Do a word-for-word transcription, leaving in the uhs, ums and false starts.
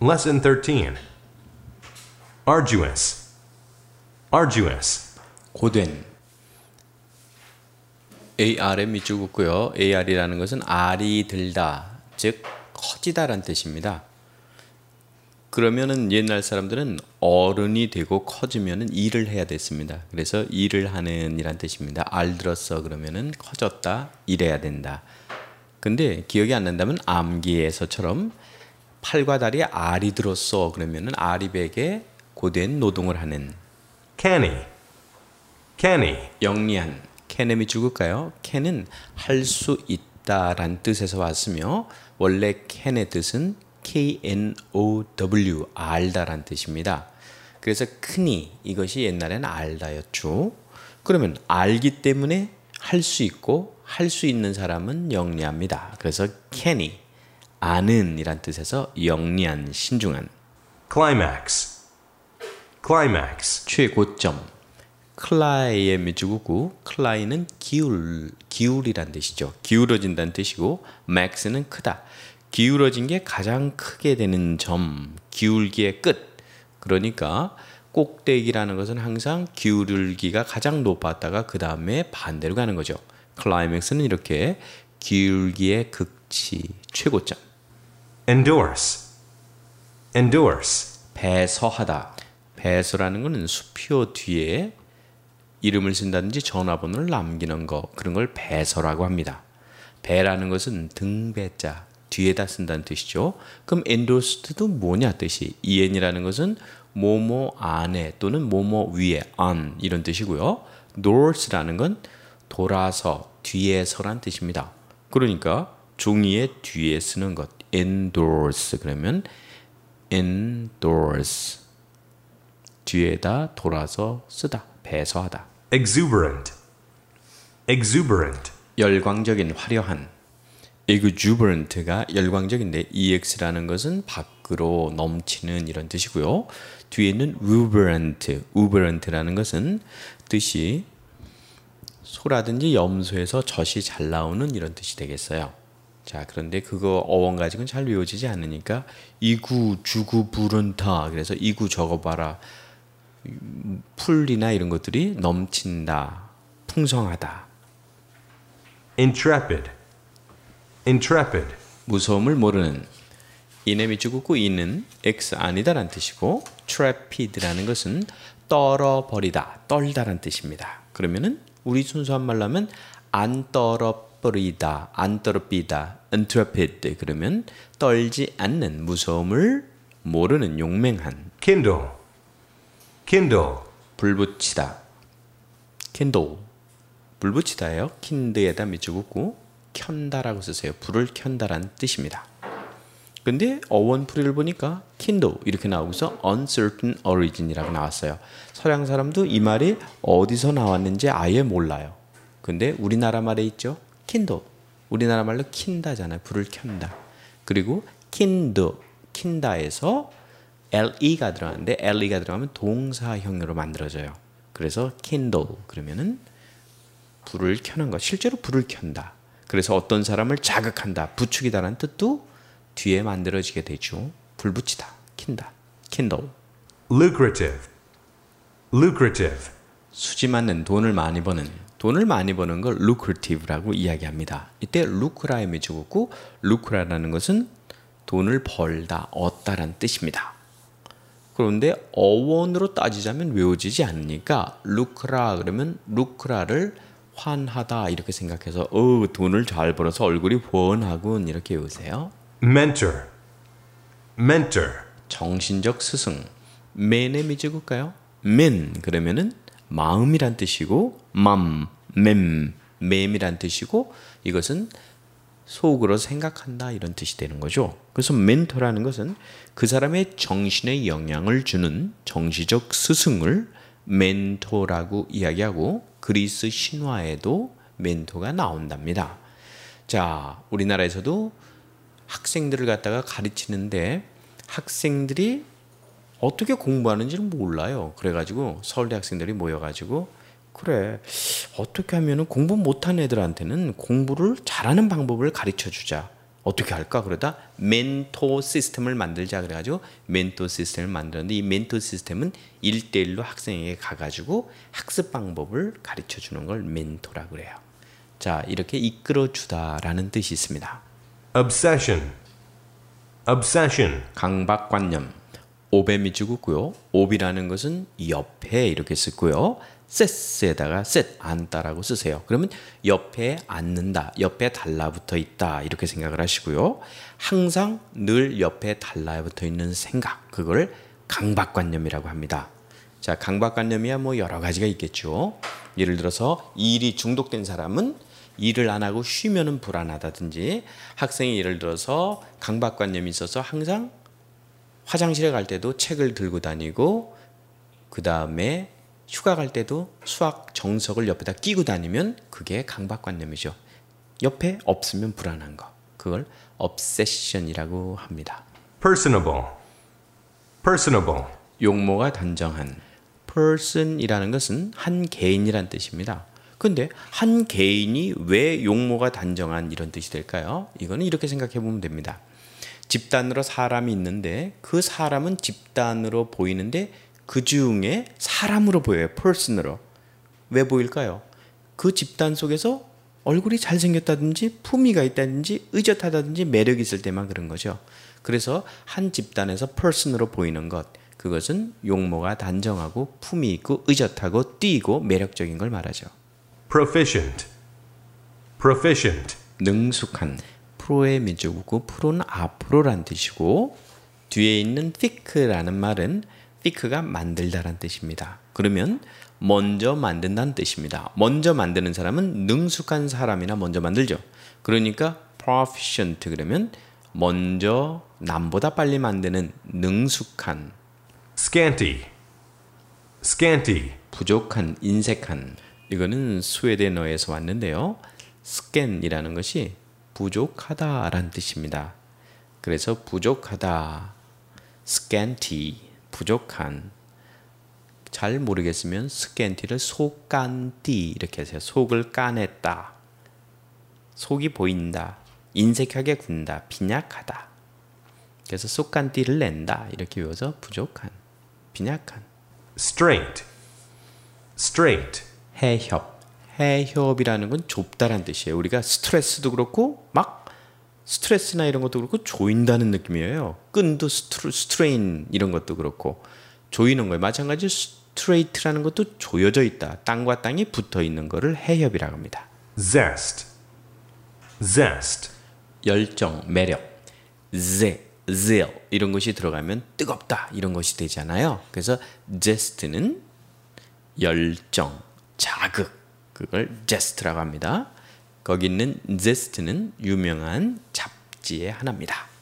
Lesson thirteen. Arduous. Arduous. 고된. 에이알의 밑줄 긋고요. 에이알이라는 것은 알이 들다, 즉 커지다란 뜻입니다. 그러면은 옛날 사람들은 어른이 되고 커지면은 일을 해야 됐습니다. 그래서 일을 하는 이란 뜻입니다. 알 들었어 그러면은 커졌다, 일해야 된다. 근데 기억이 안 난다면 암기에서처럼 팔과 다리에 알이 들었어 그러면은 알이백에 고된 노동을 하는. Canny. Canny. 영리한. 캔의 밑줄 긋까요? 캔은 할 수 있다란 뜻에서 왔으며 원래 캔의 뜻은 케이 엔 오 더블유, 알다란 뜻입니다. 그래서 크니, 이것이 옛날에는 알다였죠. 그러면 알기 때문에 할 수 있고 할 수 있는 사람은 영리합니다. 그래서 canny, 아는 이란 뜻에서 영리한, 신중한. Climax. Climax. 최고점. 클라이의 밑줄 긋고 클라이는 기울, 기울이란 뜻이죠. 기울어진다는 뜻이고 max는 크다. 기울어진 게 가장 크게 되는 점, 기울기의 끝. 그러니까 꼭대기라는 것은 항상 기울기가 가장 높았다가 그 다음에 반대로 가는 거죠. 클라이맥스는 이렇게 기울기의 극치, 최고점. Endorse. Endorse. 배서하다. 배서라는 것은 수표 뒤에 이름을 쓴다든지 전화번호를 남기는 거, 그런 걸 배서라고 합니다. 배라는 것은 등배자, 뒤에다 쓴다는 뜻이죠. 그럼 endorsed도 뭐냐 뜻이? en이라는 것은 뭐뭐 안에 또는 뭐뭐 위에, on 이런 뜻이고요. endorse라는 건 돌아서, 뒤에서란 뜻입니다. 그러니까 종이의 뒤에 쓰는 것, endorse 그러면 endorse, 뒤에다 돌아서 쓰다, 배서하다. Exuberant. Exuberant. 열광적인, 화려한. exuberant가 열광적인데 ex라는 것은 밖으로 넘치는 이런 뜻이고요. 뒤에는 uberant, uberant라는 것은 뜻이 소라든지 염소에서 젖이 잘 나오는 이런 뜻이 되겠어요. 자, 그런데 그거 어원 가지고는 잘 외워지지 않으니까 이구, 주구, 부른다. 그래서 이구 적어봐라. 풀이나 이런 것들이 넘친다, 풍성하다. Intrepid. Intrepid. 무서움을 모르는. 인의 밑줄 긋고 이는 x 아니다란 뜻이고 trepid라는 것은 떨어버리다, 떨다란 뜻입니다. 그러면은 우리 순수한 말로 하면 안 떨어버리다, 안 떨어비다, intrepid. 그러면 떨지 않는, 무서움을 모르는, 용맹한. Kindle. Kindle. 불 붙이다. kindle. 불 붙이다예요. kind에다 밑줄 긋고 켠다라고 쓰세요. 불을 켠다라는 뜻입니다. 근데 어원풀이를 보니까 kindle 이렇게 나오고서 uncertain origin이라고 나왔어요. 서양 사람도 이 말이 어디서 나왔는지 아예 몰라요. 근데 우리나라 말에 있죠. kindle. 우리나라 말로 킨다잖아요. 불을 켠다. 그리고 kindle, 킨다에서 le가 들어가는데 le가 들어가면 동사형으로 만들어져요. 그래서 kindle 그러면은 불을 켜는 것, 실제로 불을 켠다. 그래서 어떤 사람을 자극한다, 부추기다라는 뜻도 뒤에 만들어지게 되죠. 불 붙이다, 킨다, kindle. Lucrative. Lucrative. 수지 맞는, 돈을 많이 버는. 돈을 많이 버는 걸 lucrative라고 이야기합니다. 이때 lucra에 밑줄 긋고 lucra라는 것은 돈을 벌다, 얻다라는 뜻입니다. 그런데 어원으로 따지자면 외워지지 않으니까 lucra 그러면 lucra를 환하다 이렇게 생각해서 어, 돈을 잘 벌어서 얼굴이 훤하군 이렇게 외우세요. Mentor. Mentor. 정신적 스승. 맨의 밑줄 긋까요? 맨 그러면은 마음이란 뜻이고 맘, 맴, 맴이란 뜻이고 이것은 속으로 생각한다 이런 뜻이 되는 거죠. 그래서 멘토라는 것은 그 사람의 정신에 영향을 주는 정신적 스승을 멘토라고 이야기하고 그리스 신화에도 멘토가 나온답니다. 자, 우리나라에서도 학생들을 갖다가 가르치는데 학생들이 어떻게 공부하는지를 몰라요. 그래가지고 서울대 학생들이 모여가지고 그래 어떻게 하면 공부 못한 애들한테는 공부를 잘하는 방법을 가르쳐주자. 어떻게 할까? 그러다 멘토 시스템을 만들자 그래가지고 멘토 시스템을 만들었는데 이 멘토 시스템은 일대일로 학생에게 가가지고 학습 방법을 가르쳐 주는 걸 멘토라고 그래요. 자, 이렇게 이끌어 주다라는 뜻이 있습니다. obsession, obsession, 강박관념, 옵에 밑줄 긋고요. 옵이라는 것은 옆에 이렇게 쓰고요. 셋에다가 셋, 앉다라고 쓰세요. 그러면 옆에 앉는다, 옆에 달라붙어 있다 이렇게 생각을 하시고요. 항상 늘 옆에 달라붙어 있는 생각, 그걸 강박관념이라고 합니다. 자, 강박관념이야 뭐 여러 가지가 있겠죠. 예를 들어서 일이 중독된 사람은 일을 안 하고 쉬면은 불안하다든지, 학생이 예를 들어서 강박관념이 있어서 항상 화장실에 갈 때도 책을 들고 다니고 그 다음에 휴가 갈 때도 수학 정석을 옆에다 끼고 다니면 그게 강박관념이죠. 옆에 없으면 불안한 거. 그걸 obsession이라고 합니다. personable, personable, 용모가 단정한. person이라는 것은 한 개인이란 뜻입니다. 근데 한 개인이 왜 용모가 단정한 이런 뜻이 될까요? 이거는 이렇게 생각해 보면 됩니다. 집단으로 사람이 있는데 그 사람은 집단으로 보이는데 그 중에 사람으로 보여요. person으로. 왜 보일까요? 그 집단 속에서 얼굴이 잘생겼다든지 품위가 있다든지 의젓하다든지 매력이 있을 때만 그런 거죠. 그래서 한 집단에서 person으로 보이는 것, 그것은 용모가 단정하고 품위 있고 의젓하고 뛰고 매력적인 걸 말하죠. proficient, proficient, 능숙한. 프로의 밑줄 긋고 프로는 앞으로란 뜻이고 뒤에 있는 thick라는 말은 thick가 만들다란 뜻입니다. 그러면 먼저 만든다는 뜻입니다. 먼저 만드는 사람은 능숙한 사람이나 먼저 만들죠. 그러니까 proficient 그러면 먼저 남보다 빨리 만드는 능숙한. scanty, scanty, 부족한, 인색한. 이거는 스웨덴어에서 왔는데요. scan이라는 것이 부족하다라는 뜻입니다. 그래서 부족하다, scanty, 부족한. 잘 모르겠으면 scanty를 속간띠 이렇게 하세요. 속을 까냈다, 속이 보인다, 인색하게 군다, 빈약하다. 그래서 속간띠를 낸다 이렇게 외워서 부족한, 빈약한. straight, straight, 해협. 해협이라는 건 좁다란 뜻이에요. 우리가 스트레스도 그렇고 막 스트레스나 이런 것도 그렇고 조인다는 느낌이에요. 끈도 스트루, 스트레인 이런 것도 그렇고 조이는 거예요. 마찬가지로 스트레이트라는 것도 조여져 있다. 땅과 땅이 붙어 있는 거를 해협이라고 합니다. zest, zest, 열정, 매력. ze, zeal 이런 것이 들어가면 뜨겁다 이런 것이 되잖아요. 그래서 zest는 열정, 자극, 그걸 zest라고 합니다. 거기 있는 zest는 유명한 잡지의 하나입니다.